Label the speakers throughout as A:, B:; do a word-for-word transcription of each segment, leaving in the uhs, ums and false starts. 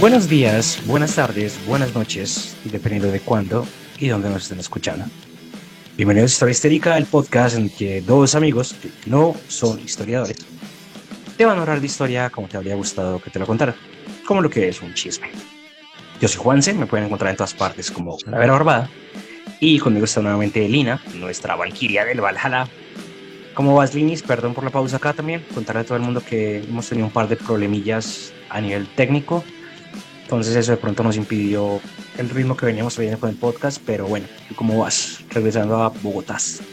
A: Buenos días, buenas tardes, buenas noches, y dependiendo de cuándo y dónde nos estén escuchando. Bienvenidos a Historia Histérica, el podcast en el que dos amigos que no son historiadores te van a hablar de historia como te habría gustado que te lo contara, como lo que es un chisme. Yo soy Juanse, me pueden encontrar en todas partes como La Vera Barbada, y conmigo está nuevamente Lina, nuestra Valquiria del Valhalla. ¿Cómo vas, Linis? Perdón por la pausa acá también, contarle a todo el mundo que hemos tenido un par de problemillas a nivel técnico. Entonces eso de pronto nos impidió el ritmo que veníamos trayendo con el podcast, pero bueno, ¿tú cómo vas? Regresando a Bogotá.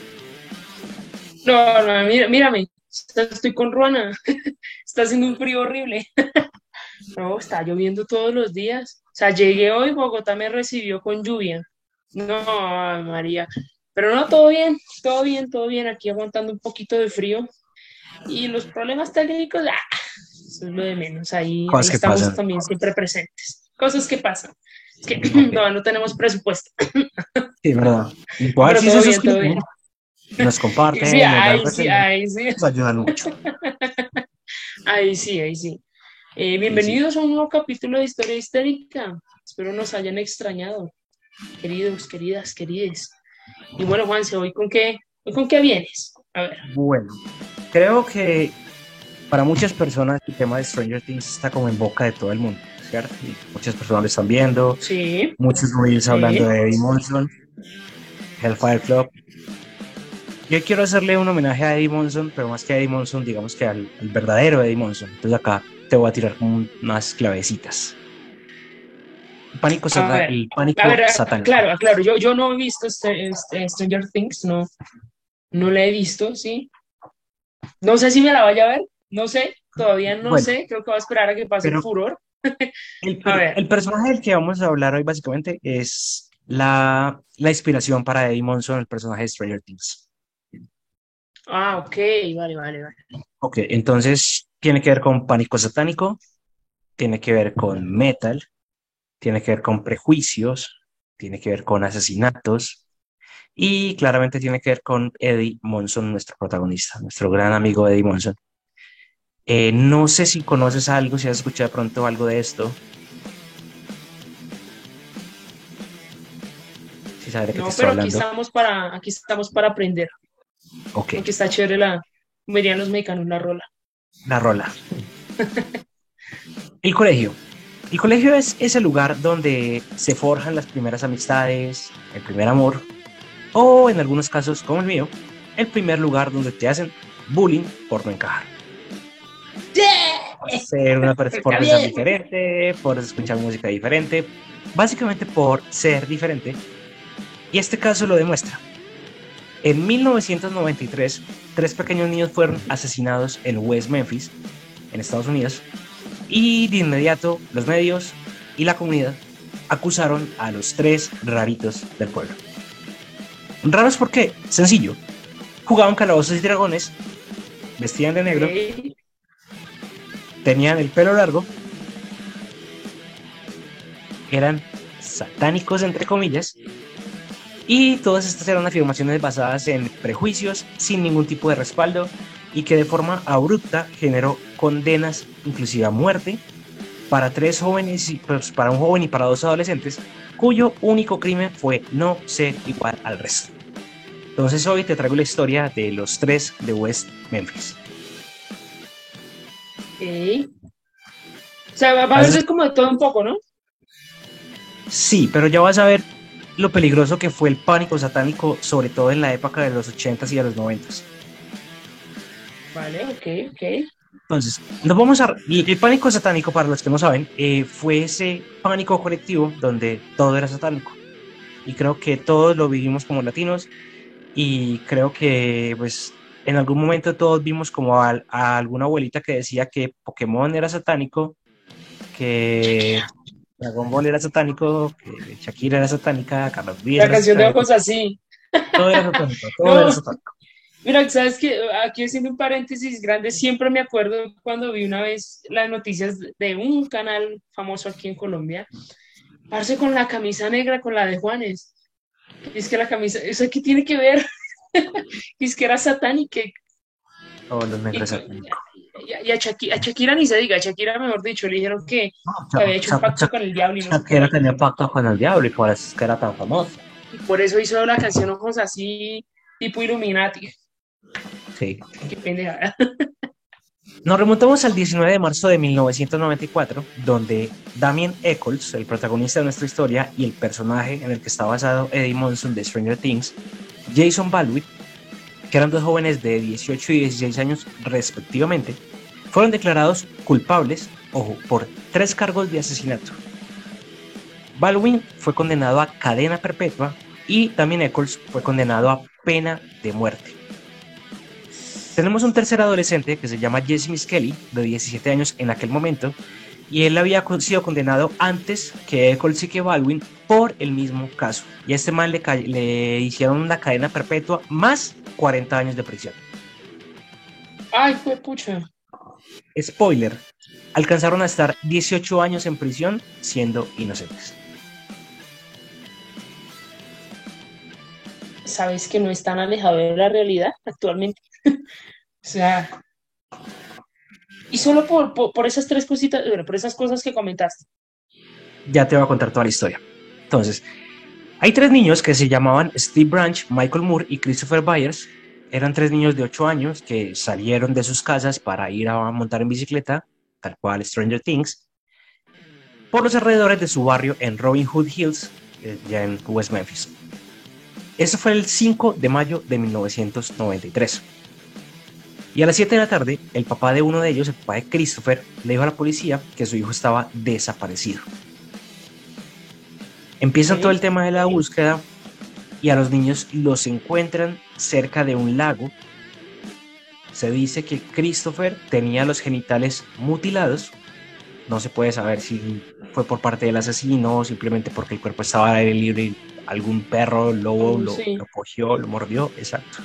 B: No, no, mira, mírame, estoy con Ruana, está haciendo un frío horrible. No, está lloviendo todos los días. O sea, llegué hoy, Bogotá me recibió con lluvia. No, ay, María. Pero no, todo bien, todo bien, todo bien, aquí aguantando un poquito de frío. Y los problemas técnicos, ah, eso es lo de menos. Ahí, ahí
A: Cosas que
B: estamos
A: pasan.
B: también siempre presentes. Cosas que pasan. Es que
A: Ok.
B: no, no tenemos presupuesto.
A: Sí, verdad. Igual
B: Pero
A: si se
B: todo bien, todo bien.
A: suscriben y nos
B: Y sí,
A: comparten, nos dan
B: ahí sí,
A: reseñas,
B: ahí sí,
A: nos ayudan mucho.
B: ahí sí, ahí sí. Eh,
A: Sí, sí.
B: bienvenidos a un nuevo capítulo de Historia Histérica. Espero nos hayan extrañado, queridos, queridas, querides. Y bueno, Juanse, ¿hoy con qué, hoy con qué vienes? A ver.
A: Bueno, creo que para muchas personas el tema de Stranger Things está como en boca de todo el mundo, ¿cierto? Y muchas personas lo están viendo,
B: Sí,
A: muchos reels hablando
B: sí.
A: de Eddie Monson, Hellfire Club. Yo quiero hacerle un homenaje a Eddie Monson, pero más que a Eddie Monson, digamos que al, al verdadero Eddie Monson. Entonces acá te voy a tirar como un- unas clavecitas. El pánico,
B: A
A: sata-
B: ver,
A: el
B: a
A: pánico
B: ver,
A: satánico.
B: aclaro, aclaro. Yo, yo no he visto este, este Stranger Things, no, no la he visto, ¿sí? No sé si me la vaya a ver, no sé, todavía no
A: Bueno,
B: sé. Creo que voy a esperar a que pase el
A: pero
B: furor.
A: el,
B: A
A: per-
B: ver.
A: el personaje del que vamos a hablar hoy básicamente es la, la inspiración para Eddie Monson, el personaje de Stranger Things.
B: Ah, ok, vale, vale, vale.
A: Ok, entonces tiene que ver con pánico satánico, tiene que ver con metal, tiene que ver con prejuicios, tiene que ver con asesinatos. Y claramente tiene que ver con Eddie Monson, nuestro protagonista, nuestro gran amigo Eddie Monson. Eh, no sé si conoces algo, si has escuchado de pronto algo de esto, si sabes de qué te
B: No,
A: estoy
B: pero aquí
A: hablando.
B: estamos para, aquí estamos para aprender.
A: Ok,
B: Aunque está chévere la, como dirían los mexicanos, la rola.
A: la rola. El colegio. El colegio es ese lugar donde se forjan las primeras amistades, el primer amor, o en algunos casos, como el mío, el primer lugar donde te hacen bullying por no encajar. Por
B: ¡Yeah!
A: ser una, per- por
B: Está
A: pensar
B: bien.
A: diferente, por escuchar música diferente, básicamente por ser diferente. Y este caso lo demuestra. En mil novecientos noventa y tres, tres pequeños niños fueron asesinados en West Memphis, en Estados Unidos, y de inmediato los medios y la comunidad acusaron a los tres raritos del pueblo. ¿Raros por qué? Sencillo. Jugaban calabozos y dragones, vestían de negro,
B: Ok.
A: tenían el pelo largo, eran satánicos entre comillas, y todas estas eran afirmaciones basadas en prejuicios sin ningún tipo de respaldo y que de forma abrupta generó condenas inclusive a muerte para tres jóvenes, y, pues, para un joven y para dos adolescentes, cuyo único crimen fue no ser igual al resto. Entonces hoy te traigo la historia de los tres de West Memphis.
B: Ok. O sea, va va a
A: ¿Has-
B: haber como de todo un poco, ¿no?
A: Sí, pero ya vas a ver lo peligroso que fue el pánico satánico, sobre todo en la época de los ochentas y de los noventas.
B: Vale, ok, ok.
A: Entonces, nos vamos a... El pánico satánico, para los que no saben, eh, fue ese pánico colectivo donde todo era satánico. Y creo que todos lo vivimos como latinos y creo que, pues, en algún momento todos vimos como a, a alguna abuelita que decía que Pokémon era satánico, que Dragon Ball era satánico, que Shakira era satánica, Carlos Vives
B: La
A: era
B: canción de ojos
A: satánico.
B: así.
A: Todo era satánico, todo era
B: No,
A: satánico.
B: mira, sabes que aquí haciendo un paréntesis grande, siempre me acuerdo cuando vi una vez las noticias de un canal famoso aquí en Colombia, parce con la camisa negra, con la de Juanes. Y es que la camisa, ¿eso qué tiene que ver? Y es que era satánica.
A: Todos los
B: Y,
A: negros satánicos.
B: Y, a, y a, Shakira, a Shakira ni se diga, a Shakira, mejor dicho, le dijeron que,
A: No,
B: que
A: Cha-
B: había hecho un
A: Cha-
B: pacto
A: Cha-
B: con el diablo y no sé qué
A: Shakira
B: vaina.
A: tenía pacto con el diablo y por eso es que era tan famosa.
B: Y por eso hizo la canción Ojos así, tipo Illuminati.
A: Sí.
B: Qué pendeja.
A: Nos remontamos al diecinueve de marzo de mil novecientos noventa y cuatro, donde Damien Eccles, el protagonista de nuestra historia y el personaje en el que está basado Eddie Munson de Stranger Things, Jason Baldwin, que eran dos jóvenes de dieciocho y dieciséis años respectivamente, fueron declarados culpables, ojo, por tres cargos de asesinato. Baldwin fue condenado a cadena perpetua y también Eccles fue condenado a pena de muerte. Tenemos un tercer adolescente que se llama Jesse Miskelly, de diecisiete años en aquel momento, y él había sido condenado antes que Eccles y que Baldwin por el mismo caso. Y a este man le, le hicieron una cadena perpetua más cuarenta años de prisión.
B: Ay, fue pucha.
A: Spoiler, alcanzaron a estar dieciocho años en prisión siendo inocentes.
B: ¿Sabes que no es tan alejado de la realidad actualmente? O sea, y solo por, por, por esas tres cositas, bueno, por esas cosas que comentaste.
A: Ya te voy a contar toda la historia. Entonces, hay tres niños que se llamaban Steve Branch, Michael Moore y Christopher Byers. Eran tres niños de ocho años que salieron de sus casas para ir a montar en bicicleta, tal cual Stranger Things, por los alrededores de su barrio en Robin Hood Hills, eh, ya en West Memphis. Eso fue el cinco de mayo de mil novecientos noventa y tres. Y a las siete de la tarde, el papá de uno de ellos, el papá de Christopher, le dijo a la policía que su hijo estaba desaparecido. Empieza todo el
B: Okay.
A: tema de la búsqueda y a los niños los encuentran cerca de un lago. Se dice que Christopher tenía los genitales mutilados. No se puede saber si fue por parte del asesino o simplemente porque el cuerpo estaba al aire libre y algún perro, lobo,
B: Oh,
A: lo,
B: sí.
A: lo cogió, lo mordió, exacto.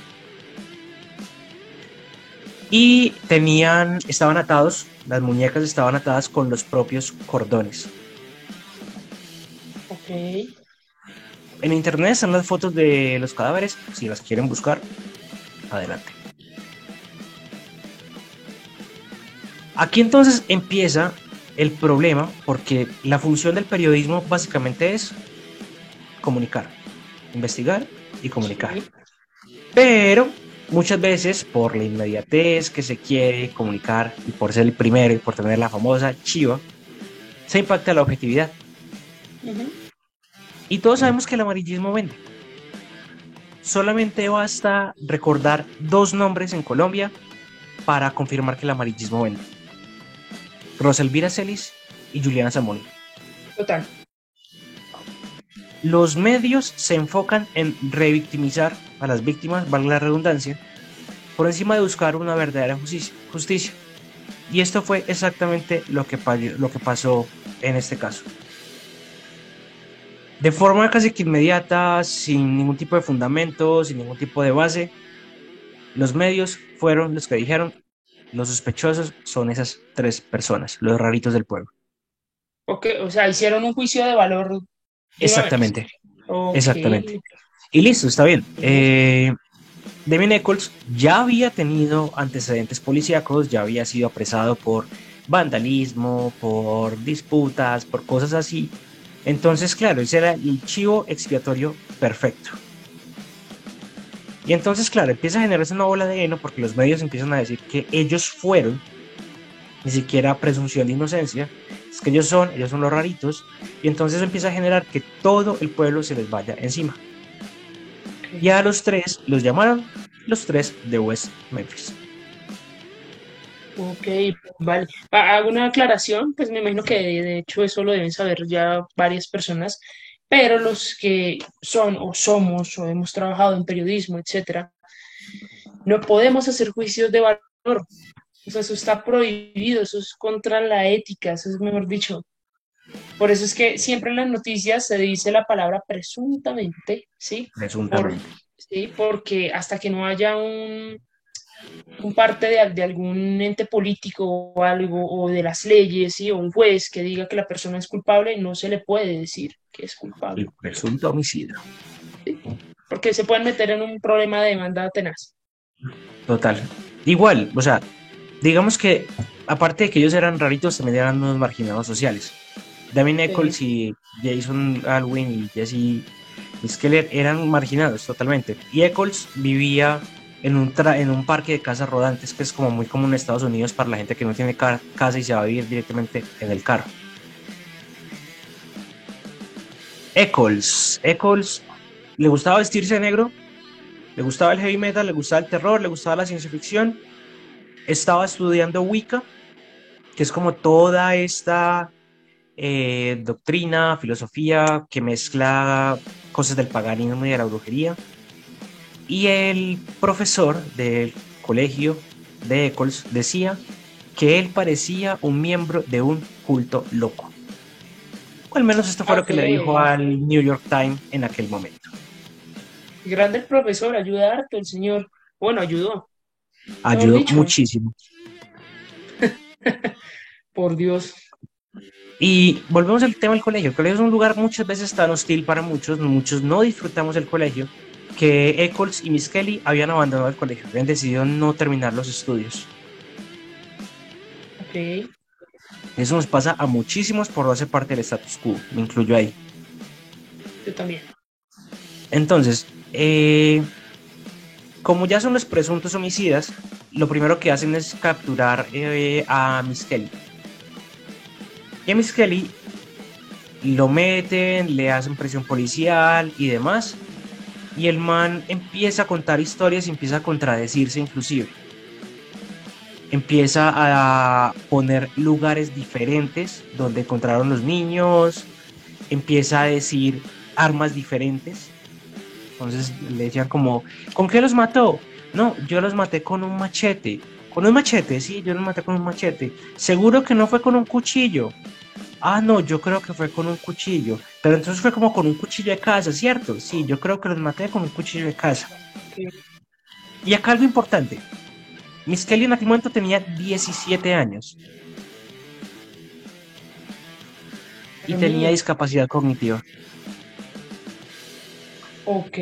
A: Y tenían, estaban atados, las muñecas estaban atadas con los propios cordones.
B: Ok.
A: En internet están las fotos de los cadáveres, si las quieren buscar, adelante. Aquí entonces empieza el problema, porque la función del periodismo básicamente es comunicar, investigar y comunicar.
B: Sí.
A: Pero muchas veces por la inmediatez que se quiere comunicar y por ser el primero y por tener la famosa chiva, se impacta la objetividad.
B: Uh-huh.
A: Y todos sabemos que el amarillismo vende. Solamente basta recordar dos nombres en Colombia para confirmar que el amarillismo vende. Roselvira Celis y Juliana Zamoni.
B: Total.
A: Los medios se enfocan en revictimizar a las víctimas, valga la redundancia, por encima de buscar una verdadera justicia. justicia. Y esto fue exactamente lo que, lo que pasó en este caso. De forma casi que inmediata, sin ningún tipo de fundamento, sin ningún tipo de base, los medios fueron los que dijeron: los sospechosos son esas tres personas, los raritos del pueblo.
B: Okay. O sea, hicieron un juicio de valor de una vez.
A: Exactamente,
B: Ok.
A: exactamente. Y listo, está bien. Eh, Damien Eccles ya había tenido antecedentes policíacos, ya había sido apresado por vandalismo, por disputas, por cosas así. Entonces, claro, ese era el chivo expiatorio perfecto. Y entonces, claro, empieza a generarse una bola de heno porque los medios empiezan a decir que ellos fueron, ni siquiera presunción de inocencia, es que ellos son, ellos son los raritos, y entonces eso empieza a generar que todo el pueblo se les vaya encima. Y a los tres los llamaron los tres de West Memphis.
B: Ok, vale. Ha- Hago una aclaración, pues me imagino que de, de hecho eso lo deben saber ya varias personas, pero los que son o somos o hemos trabajado en periodismo, etcétera, no podemos hacer juicios de valor. O sea, eso está prohibido, eso es contra la ética, eso es mejor dicho. Por eso es que siempre en las noticias se dice la palabra presuntamente, ¿sí? Por,
A: Presuntamente.
B: sí, porque hasta que no haya un, un parte de, de algún ente político o algo, o de las leyes, ¿sí? O un juez que diga que la persona es culpable, no se le puede decir que es culpable,
A: El presunto homicidio.
B: ¿sí? Porque se pueden meter en un problema de demanda tenaz.
A: Total. Igual, o sea, digamos que, aparte de que ellos eran raritos, también eran unos marginados sociales. Damien
B: Sí.
A: Eccles y Jason Alwyn y Jesse Skeller eran marginados totalmente. Y Eccles vivía en un, tra- en un parque de casas rodantes, que es como muy común en Estados Unidos para la gente que no tiene ca- casa y se va a vivir directamente en el carro. Eccles, Eccles le gustaba vestirse de negro, le gustaba el heavy metal, le gustaba el terror, le gustaba la ciencia ficción. Estaba estudiando Wicca, que es como toda esta eh, doctrina, filosofía que mezcla cosas del paganismo y de la brujería. Y el profesor del colegio de Eccles decía que él parecía un miembro de un culto loco. O al menos esto fue lo
B: Ok.
A: que le dijo al New York Times en aquel momento.
B: Grande el profesor, ayuda harto el señor. Bueno, ayudó, mejor
A: Ayudó
B: dicho.
A: muchísimo.
B: Por Dios.
A: Y volvemos al tema del colegio. El colegio es un lugar muchas veces tan hostil para muchos, muchos no disfrutamos del colegio, que Eccles y Miss Kelly habían abandonado el colegio, habían decidido no terminar los estudios.
B: Ok,
A: Eso nos pasa a muchísimos por no hacer parte del status quo, me incluyo ahí.
B: yo también.
A: Entonces, eh, como ya son los presuntos homicidas, lo primero que hacen es capturar eh, a Miss Kelly. Y a Miss Kelly lo meten, le hacen presión policial y demás, y el man empieza a contar historias y empieza a contradecirse inclusive. Empieza a poner lugares diferentes donde encontraron los niños, empieza a decir armas diferentes. Entonces le decían como, ¿con qué los mató? No, yo los maté con un machete. ¿Con un machete? Sí, yo los maté con un machete. ¿Seguro que no fue con un cuchillo? Ah, no, yo creo que fue con un cuchillo. Pero entonces fue como con un cuchillo de casa, ¿cierto? Sí, yo creo que los maté con un cuchillo de casa.
B: Ok.
A: Y acá algo importante. Miss Kelly en aquel momento tenía diecisiete años y
B: Pero
A: tenía
B: niña,
A: discapacidad cognitiva.
B: ok,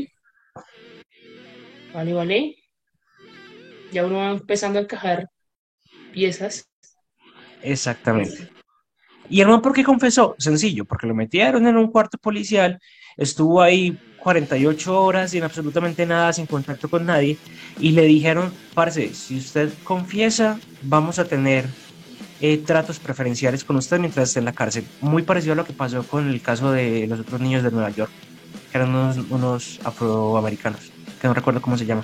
B: vale, vale. Ya uno va empezando a encajar piezas.
A: Exactamente. ¿Y el man por qué confesó? Sencillo, porque lo metieron en un cuarto policial, estuvo ahí cuarenta y ocho horas sin absolutamente nada, sin contacto con nadie, y le dijeron, parce, si usted confiesa, vamos a tener eh, tratos preferenciales con usted mientras esté en la cárcel. Muy parecido a lo que pasó con el caso de los otros niños de Nueva York, que eran unos, unos afroamericanos, que no recuerdo cómo se llama.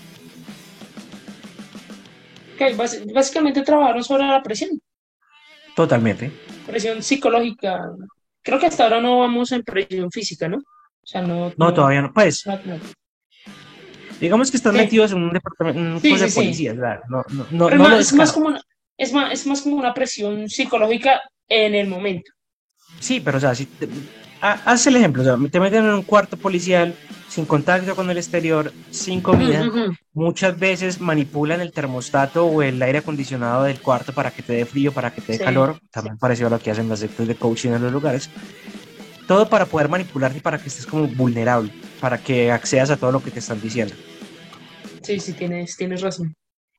B: Que bas- básicamente trabajaron sobre la presión,
A: Totalmente.
B: presión psicológica. Creo que hasta ahora no vamos en presión física, ¿no? O sea, no,
A: No,
B: no,
A: todavía no. Pues,
B: no, no.
A: digamos que están
B: Sí,
A: metidos en un departamento, en una
B: sí,
A: cosa
B: sí,
A: de
B: sí.
A: policía, ¿verdad? No, no, no,
B: Pero es
A: no lo
B: más, es más
A: descarto.
B: como una, es más, es más como una presión psicológica en el momento.
A: Sí, pero o sea, si te- ha- haz el ejemplo, o sea, te meten en un cuarto policial sin contacto con el exterior, sin
B: Ujú,
A: comida,
B: ujú.
A: muchas veces manipulan el termostato o el aire acondicionado del cuarto para que te dé frío, para que te dé
B: Sí,
A: calor, también parecido a lo que hacen las sectas de coaching en los lugares, todo para poder manipularte y para que estés como vulnerable, para que accedas a todo lo que te están diciendo.
B: sí, sí, tienes, tienes razón.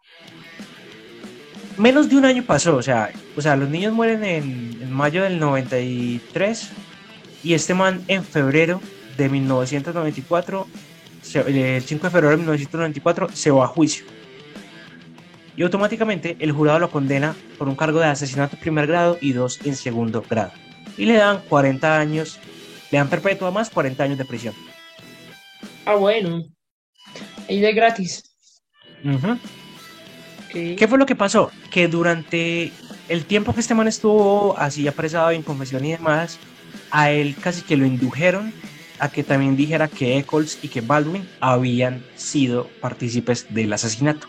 A: Menos de un año pasó, o sea, o sea, los niños mueren en, en mayo del noventa y tres y este man en febrero de mil novecientos noventa y cuatro, se- eh, el cinco de febrero de mil novecientos noventa y cuatro, se va a juicio. Y automáticamente el jurado lo condena por un cargo de asesinato en primer grado y dos en segundo grado. Y le dan cuarenta años, le dan perpetua más cuarenta años de prisión.
B: Ah, bueno, ahí de gratis.
A: Ujú. ¿Qué
B: Ok.
A: fue lo que pasó? Que durante el tiempo que este man estuvo así apresado en confesión y demás, a él casi que lo indujeron a que también dijera que Eccles y que Baldwin habían sido partícipes del asesinato.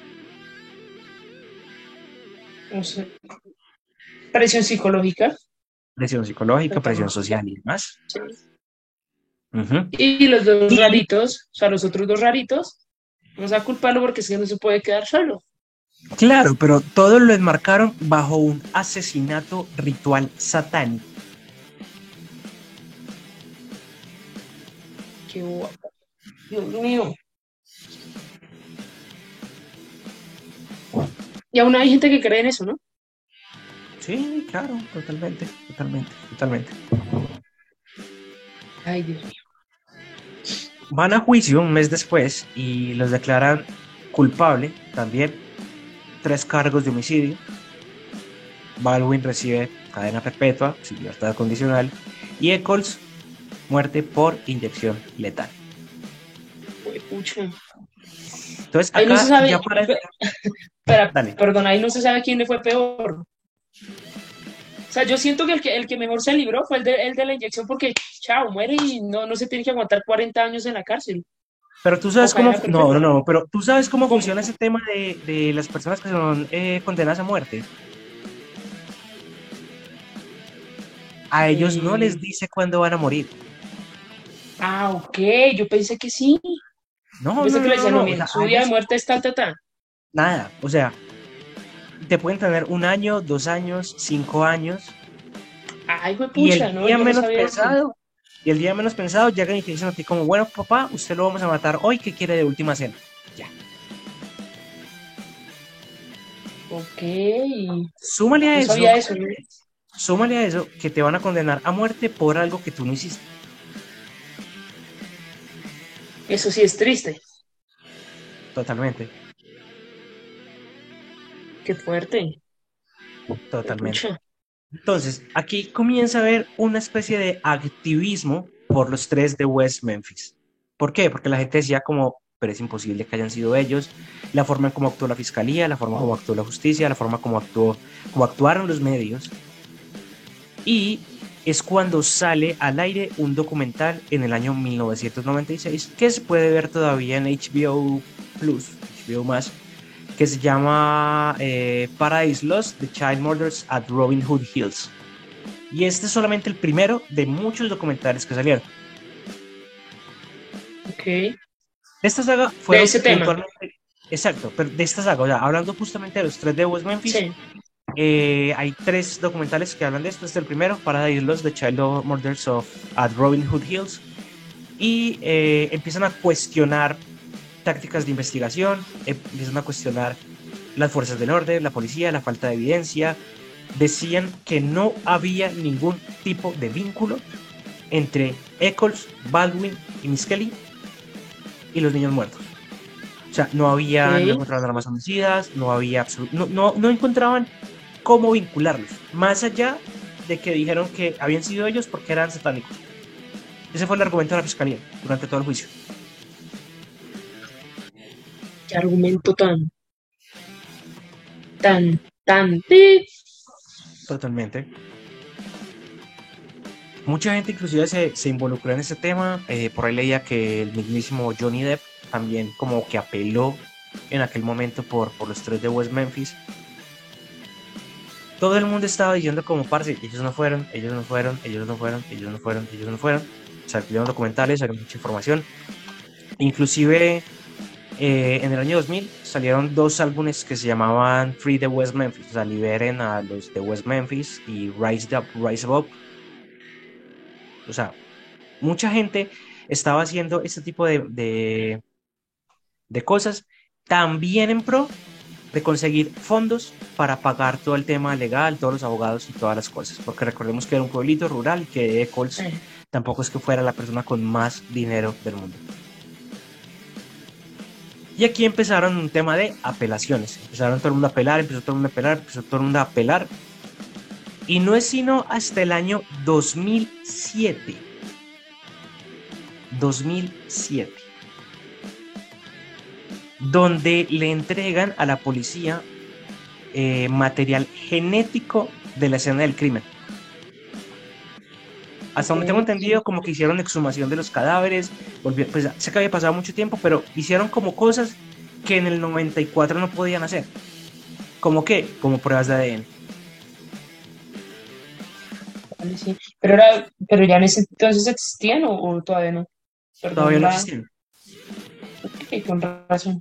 B: O sea, presión psicológica.
A: Presión psicológica, presión
B: Totalmente.
A: social y demás.
B: Sí.
A: Ujú.
B: Y los dos
A: Y
B: raritos, o sea, los otros dos raritos, vamos a culparlo porque es que no se puede quedar solo.
A: claro, pero todo lo enmarcaron bajo un asesinato ritual satánico.
B: Qué guapo. Dios mío. Y aún hay gente que cree en eso, ¿no?
A: Sí, claro, totalmente, totalmente, totalmente.
B: Ay, Dios mío.
A: Van a juicio un mes después y los declaran culpable también, tres cargos de homicidio. Baldwin recibe cadena perpetua, sin libertad condicional, y Eccles, muerte por inyección letal.
B: Uy, pucha.
A: Entonces,
B: Ahí no se
A: acá
B: sabe,
A: ya para...
B: pe- espera,
A: Dale.
B: perdón, ahí no se sabe quién le fue peor. O sea, yo siento que el que, el que mejor se libró fue el de, el de la inyección porque, chao, muere y no, no se tiene que aguantar cuarenta años en la cárcel
A: Pero tú
B: o
A: sabes cómo...
B: cadena
A: No, no,
B: perpetua.
A: no, pero tú sabes cómo
B: ¿Cómo?
A: funciona ese tema de, de las personas que son eh, condenadas a muerte. A ellos no
B: Eh,
A: les dice cuándo van a morir.
B: ah, ok, yo pensé que sí. Yo
A: No, no,
B: pensé que
A: no,
B: le
A: no,
B: decían, no,
A: no. O
B: mira,
A: sea,
B: su
A: a
B: día de
A: ellos
B: muerte es tal, tal, tal.
A: nada. O sea, te pueden tener un año, dos años, cinco años,
B: Ay,
A: y el
B: pucha, no,
A: día
B: yo no
A: menos
B: sabía eso.
A: pensado, y el día menos pensado llegan y te dicen a ti como, bueno, papá, usted lo vamos a matar hoy, ¿qué quiere de última cena? Ya.
B: Ok,
A: Súmale a
B: no
A: eso,
B: sabía eso, ¿no?
A: súmale a eso que te van a condenar a muerte por algo que tú no hiciste.
B: Eso sí es triste.
A: Totalmente,
B: Qué fuerte.
A: totalmente.
B: Pucha.
A: Entonces, aquí comienza a haber una especie de activismo por los tres de West Memphis. ¿Por qué? Porque la gente decía como, pero es imposible que hayan sido ellos. La forma en cómo actuó la fiscalía, la forma en cómo actuó la justicia, la forma como actuó, como actuaron los medios. Y es cuando sale al aire un documental en el año mil novecientos noventa y seis que se puede ver todavía en H B O Plus, H B O más, que se llama eh, Paradise Lost: The Child Murders at Robin Hood Hills. Y este es solamente el primero de muchos documentales que salieron.
B: Ok.
A: De esta saga
B: De
A: fueron
B: ese tema.
A: puntualmente, exacto, pero de esta saga, o sea, hablando justamente de los tres de West Memphis,
B: Sí.
A: eh, hay tres documentales que hablan de esto. Este es el primero, Paradise Lost: The Child Murders of at Robin Hood Hills. Y eh, empiezan a cuestionar tácticas de investigación, eh, empiezan a cuestionar las fuerzas del orden, la policía, la falta de evidencia. Decían que no había ningún tipo de vínculo entre Eccles, Baldwin y Miss Kelly y los niños muertos. O sea, no había, no
B: Ok.
A: encontraban armas homicidas, no había absolut, no, no, no encontraban cómo vincularlos, más allá de que dijeron que habían sido ellos porque eran satánicos. Ese fue el argumento de la fiscalía durante todo el juicio.
B: Qué argumento tan, tan, tan. ¡Pi!
A: Totalmente. Mucha gente inclusive se, se involucró en ese tema. Eh, por ahí leía que el mismísimo Johnny Depp también como que apeló en aquel momento por, por los tres de West Memphis. Todo el mundo estaba diciendo como, parce, ellos no fueron, ellos no fueron, ellos no fueron, ellos no fueron, ellos no fueron. Salieron documentales, salieron mucha información. Inclusive eh, en el año dos mil salieron dos álbumes que se llamaban Free the West Memphis, o sea, liberen a los de West Memphis y Rise Up, Rise Up. O sea, mucha gente estaba haciendo este tipo de, de, de cosas también en pro de conseguir fondos para pagar todo el tema legal, todos los abogados y todas las cosas, porque recordemos que era un pueblito rural y que Eccles
B: Eh,
A: tampoco es que fuera la persona con más dinero del mundo. Y aquí empezaron un tema de apelaciones, empezaron todo el mundo a apelar, empezó todo el mundo a apelar, empezó todo el mundo a apelar, y no es sino hasta el año dos mil siete, dos mil siete, donde le entregan a la policía eh, material genético de la escena del crimen. Hasta donde tengo
B: ok.
A: entendido, como que hicieron exhumación de los cadáveres, volvió, pues sé que había pasado mucho tiempo, pero hicieron como cosas que en el noventa y cuatro no podían hacer. ¿Cómo qué? Como pruebas de A D N.
B: Vale, sí. Pero era, pero ya en ese entonces existían o, o todavía no.
A: Todavía
B: Perdón
A: no
B: la.
A: existían.
B: Ok, con razón.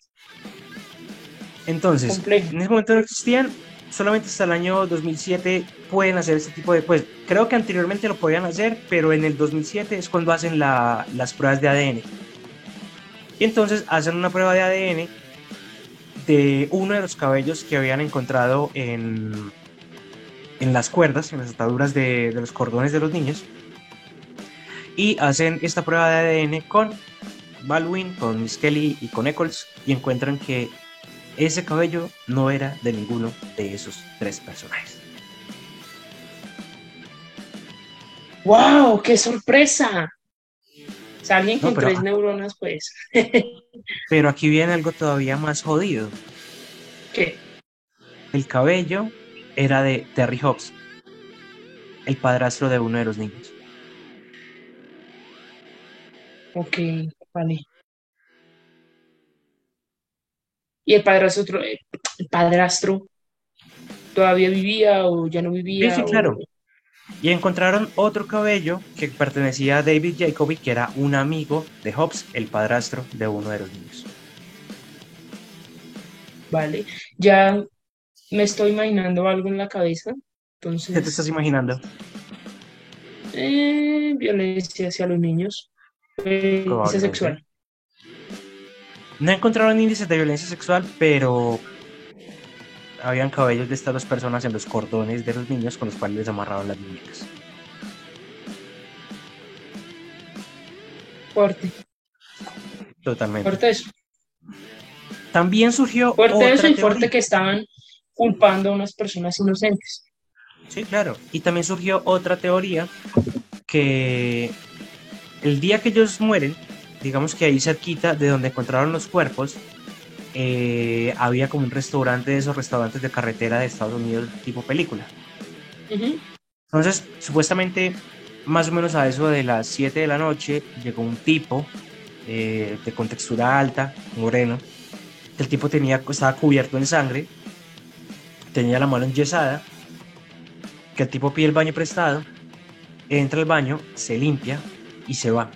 A: Entonces,
B: Complejo.
A: en ese momento no existían, solamente hasta el año dos mil siete pueden hacer este tipo de, pues creo que anteriormente lo podían hacer, pero en el dos mil siete es cuando hacen la, las pruebas de A D N. Y entonces hacen una prueba de A D N de uno de los cabellos que habían encontrado en, en las cuerdas, en las ataduras de, de los cordones de los niños, y hacen esta prueba de A D N con Baldwin, con Miss Kelly y con Eccles, y encuentran que ese cabello no era de ninguno de esos tres personajes.
B: ¡Wow! ¡Qué sorpresa! O sea, alguien
A: No,
B: con
A: pero,
B: tres neuronas, pues.
A: pero aquí viene algo todavía más jodido.
B: ¿Qué?
A: El cabello era de Terry Hobbs, el padrastro de uno de los niños.
B: Ok, vale. ¿Y el padrastro, otro- eh, el padrastro todavía vivía o ya no
A: Sí, sí,
B: vivía? O...
A: claro. Y encontraron otro cabello que pertenecía a David Jacoby, que era un amigo de Hobbs, el padrastro de uno de los niños.
B: Vale, ya me estoy imaginando algo en la cabeza.
A: ¿Qué te estás
B: Entonces,
A: imaginando?
B: eh, violencia hacia los niños, violencia
A: Probablemente.
B: sexual.
A: No encontraron índices de violencia sexual, pero habían cabellos de estas dos personas en los cordones de los niños con los cuales les amarraban las muñecas.
B: Fuerte,
A: Totalmente.
B: fuerte eso.
A: También surgió
B: Fuerte eso
A: otra
B: y fuerte
A: teoría.
B: que estaban culpando a unas personas inocentes.
A: Sí, claro. Y también surgió otra teoría que el día que ellos mueren, digamos que ahí cerquita de donde encontraron los cuerpos, eh, había como un restaurante de esos restaurantes de carretera de Estados Unidos tipo película.
B: Ujú.
A: Entonces, supuestamente, más o menos a eso de las siete de la noche, llegó un tipo eh, de contextura alta, moreno. El tipo tenía, estaba cubierto en sangre, tenía la mano enyesada, que el tipo pide el baño prestado, entra al baño, se limpia y se va.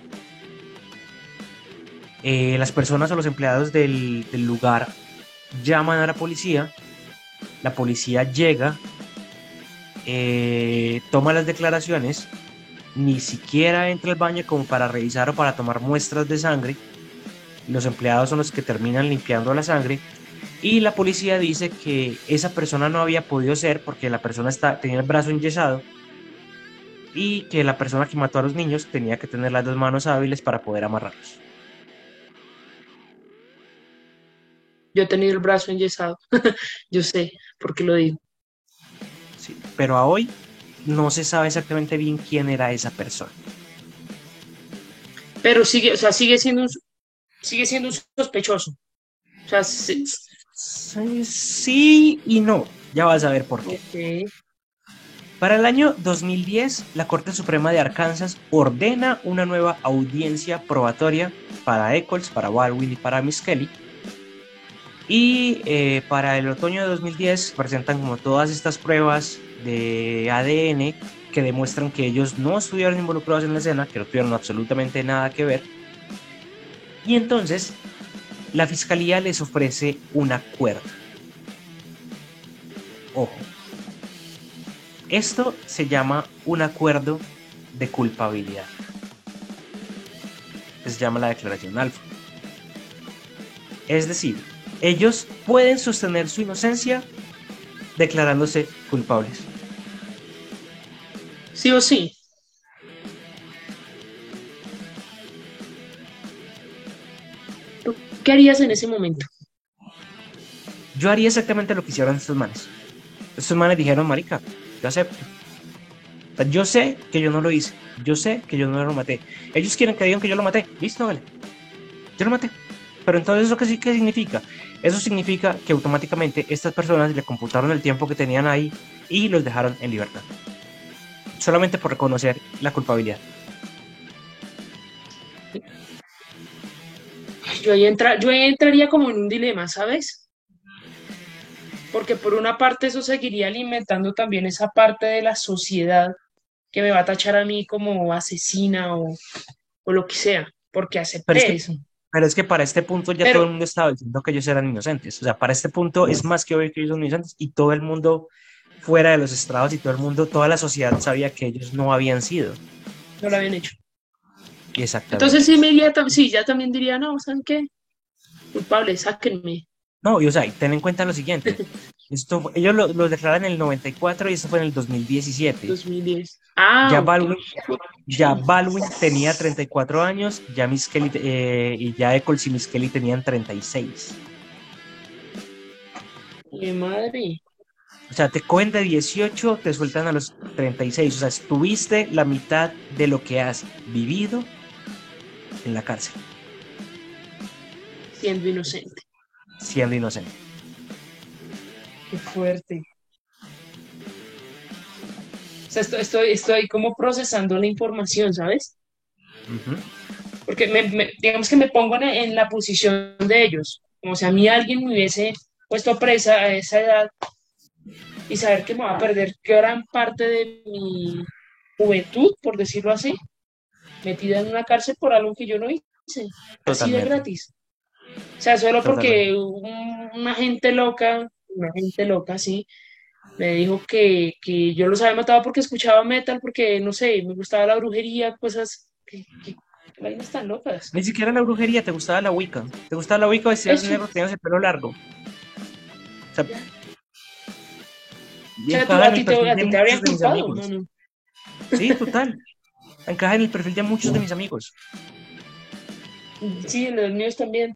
A: Eh, las personas o los empleados del, del lugar llaman a la policía, la policía llega, eh, toma las declaraciones, ni siquiera entra al baño como para revisar o para tomar muestras de sangre. Los empleados son los que terminan limpiando la sangre y la policía dice que esa persona no había podido ser porque la persona está, tenía el brazo enyesado y que la persona que mató a los niños tenía que tener las dos manos hábiles para poder amarrarlos.
B: Yo he tenido el brazo enyesado. Yo sé, porque lo digo.
A: Sí, pero a hoy no se sabe exactamente bien quién era esa persona.
B: Pero sigue, o sea, sigue siendo un, sigue siendo un sospechoso. O sea, sí,
A: Sí, sí y no, ya vas a ver por qué.
B: ok.
A: Para el año dos mil diez, la Corte Suprema de Arkansas ordena una nueva audiencia probatoria para Eccles, para Baldwin y para Miss Kelly. Y eh, para el otoño de dos mil diez presentan como todas estas pruebas de A D N que demuestran que ellos no estuvieron involucrados en la escena, que no tuvieron absolutamente nada que ver. Y entonces la fiscalía les ofrece un acuerdo. Ojo, esto se llama un acuerdo de culpabilidad. Se llama la declaración alfa. Es decir, ellos pueden sostener su inocencia declarándose culpables.
B: Sí o sí. ¿Tú qué harías en ese momento?
A: Yo haría exactamente lo que hicieron estos manes. Estos manes dijeron, marica, yo acepto. O sea, yo sé que yo no lo hice. Yo sé que yo no lo maté. Ellos quieren que digan que yo lo maté. Listo, vale. Yo lo maté. Pero entonces, ¿eso qué, sí- qué significa? Eso significa que automáticamente estas personas le computaron el tiempo que tenían ahí y los dejaron en libertad. Solamente por reconocer la culpabilidad.
B: Yo ahí, entra, yo ahí entraría como en un dilema, ¿sabes? Porque por una parte eso seguiría alimentando también esa parte de la sociedad que me va a tachar a mí como asesina o, o lo que sea, porque
A: Pero es
B: acepté
A: que,
B: eso.
A: pero es que para este punto ya todo
B: Pero
A: el mundo estaba diciendo que ellos eran inocentes. O sea, para este punto es más que obvio que ellos son inocentes y todo el mundo fuera de los estrados y todo el mundo, toda la sociedad sabía que ellos no habían sido.
B: no lo habían hecho. Entonces
A: Exactamente.
B: sí me iría, tam- sí, ya también diría, no, ¿saben qué? Culpable, sáquenme.
A: No, y o sea, y ten en cuenta lo siguiente. Esto, ellos lo, lo declaran en el noventa y cuatro y esto fue en el dos mil diecisiete.
B: dos mil diez. Ah,
A: Ya
B: ok.
A: Baldwin, ya Baldwin tenía treinta y cuatro años, ya Miss Kelly, eh, y ya Eccles y Miss Kelly tenían treinta y seis.
B: Mi madre.
A: O sea, te cogen de dieciocho, te sueltan a los treinta y seis. O sea, estuviste la mitad de lo que has vivido en la cárcel,
B: Siendo inocente.
A: siendo inocente.
B: Qué fuerte. O sea, estoy, estoy, estoy como procesando la información, ¿sabes?
A: Ujú.
B: Porque me, me- digamos que me pongo en, en la posición de ellos. Como si a mí alguien me hubiese puesto presa a esa edad y saber que me va a perder gran parte de mi juventud, por decirlo así, metida en una cárcel por algo que yo no hice, así de
A: Totalmente,
B: gratis. O sea, solo
A: totalmente.
B: porque un- una gente loca, una gente loca, sí, me dijo que, que yo los había matado porque escuchaba metal, porque, no sé, me gustaba la brujería, cosas que, que, que vainas tan locas.
A: Ni siquiera la brujería, te gustaba la Wicca. Te gustaba la Wicca, vestías de
B: Eso,
A: negro, tenías el pelo largo. O sea,
B: ya. O
A: y
B: sea, tú,
A: encaja
B: a
A: en el
B: ti te,
A: perfil
B: a
A: de
B: ti te
A: muchos
B: habrían
A: de mis
B: culpado, no,
A: amigos.
B: no.
A: Sí, total. Encaja en el perfil de muchos de mis amigos.
B: Sí, los míos también.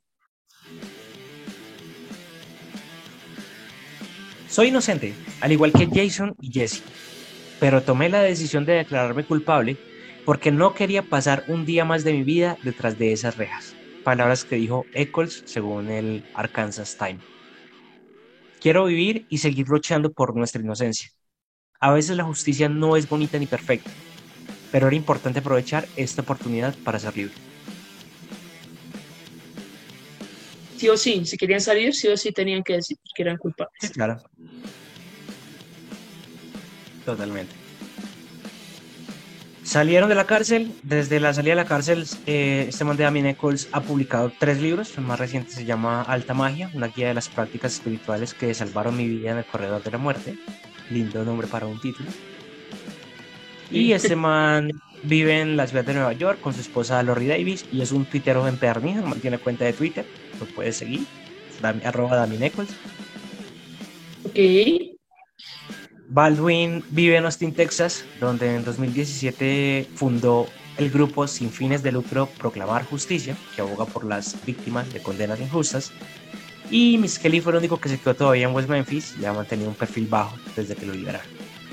A: Soy inocente, al igual que Jason y Jesse, pero tomé la decisión de declararme culpable porque no quería pasar un día más de mi vida detrás de esas rejas. Palabras que dijo Eccles según el Arkansas Times. Quiero vivir y seguir luchando por nuestra inocencia. A veces la justicia no es bonita ni perfecta, pero era importante aprovechar esta oportunidad para ser libre.
B: Sí o sí, si querían salir, sí o sí tenían que decir que eran
A: Sí,
B: culpables.
A: claro, totalmente. Salieron de la cárcel. Desde la salida de la cárcel, eh, este man de Damien Eccles ha publicado tres libros. El más reciente se llama Alta Magia, una guía de las prácticas espirituales que salvaron mi vida en el corredor de la muerte. Lindo nombre para un título. Y
B: Sí.
A: este man vive en la ciudad de Nueva York con su esposa Lori Davis y es un tuitero empedernido. Mantiene cuenta de Twitter, lo puedes seguir. Dam- arroba Damien Eccles.
B: Ok.
A: Baldwin vive en Austin, Texas, donde en dos mil diecisiete fundó el grupo sin fines de lucro Proclamar Justicia, que aboga por las víctimas de condenas injustas. Y Miss Kelly fue el único que se quedó todavía en West Memphis y ha mantenido un perfil bajo desde que lo liberaron.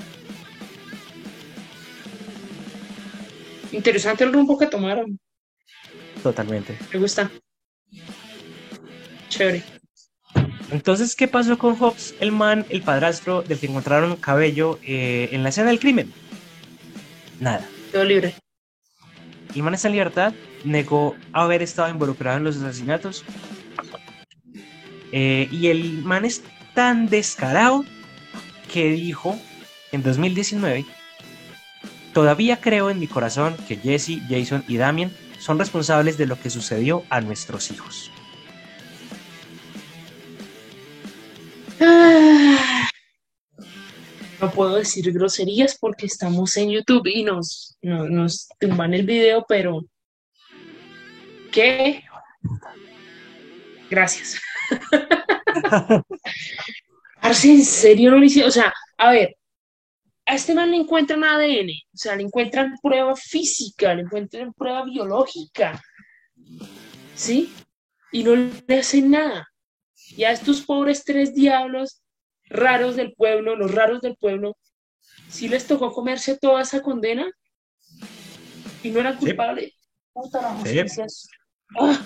B: Interesante el rumbo que tomaron.
A: Totalmente.
B: Me gusta. Chévere.
A: Entonces, ¿qué pasó con Hobbs, el man, el padrastro del que encontraron cabello eh, en la escena del crimen? Nada.
B: Quedó libre.
A: El man está en libertad, negó haber estado involucrado en los asesinatos. Eh, y el man es tan descarado que dijo en dos mil diecinueve: todavía creo en mi corazón que Jesse, Jason y Damien son responsables de lo que sucedió a nuestros hijos.
B: Ah, no puedo decir groserías porque estamos en YouTube y nos, no- nos tumban el video, pero ¿qué? Gracias. Parce, ¿en serio no lo hicieron? O sea, a ver, a este man le encuentran A D N, o sea, le encuentran prueba física, le encuentran prueba biológica, ¿sí? Y no le hacen nada. Y a estos pobres tres diablos raros del pueblo, los raros del pueblo, sí les tocó comerse toda esa condena y no eran
A: Sí,
B: culpables. Puta, la
A: sí.
B: justicia es... Ah,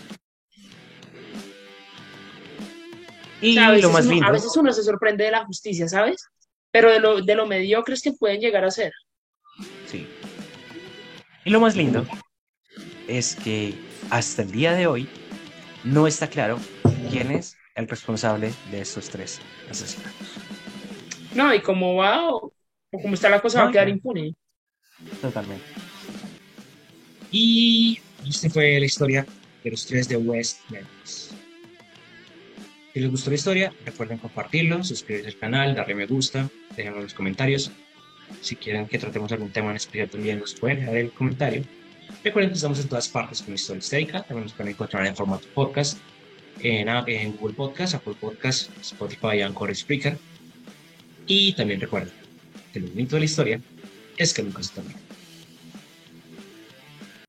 B: o sea, a
A: Y lo
B: veces
A: más
B: uno, a
A: lindo,
B: veces uno se sorprende de la justicia, ¿sabes? Pero de lo, de lo mediocres que pueden llegar a ser.
A: sí, y lo más lindo es que hasta el día de hoy no está claro quién es el responsable de estos tres asesinatos.
B: No, y como va o, o como está la cosa va
A: No,
B: a quedar
A: ya,
B: impune.
A: totalmente. Y esta fue la historia de los tres de West Memphis. Si les gustó la historia, recuerden compartirlo, suscribirse al canal, darle me gusta, déjenme en los comentarios. Si quieren que tratemos algún tema en especial también nos pueden dejar el comentario. Recuerden que estamos en todas partes con Historia Histérica, también nos pueden encontrar en formato podcast. en, en Google Podcast, Apple Podcast, Spotify, Anchor, Spreaker. Y también recuerda que lo bonito de la historia es que nunca se termina.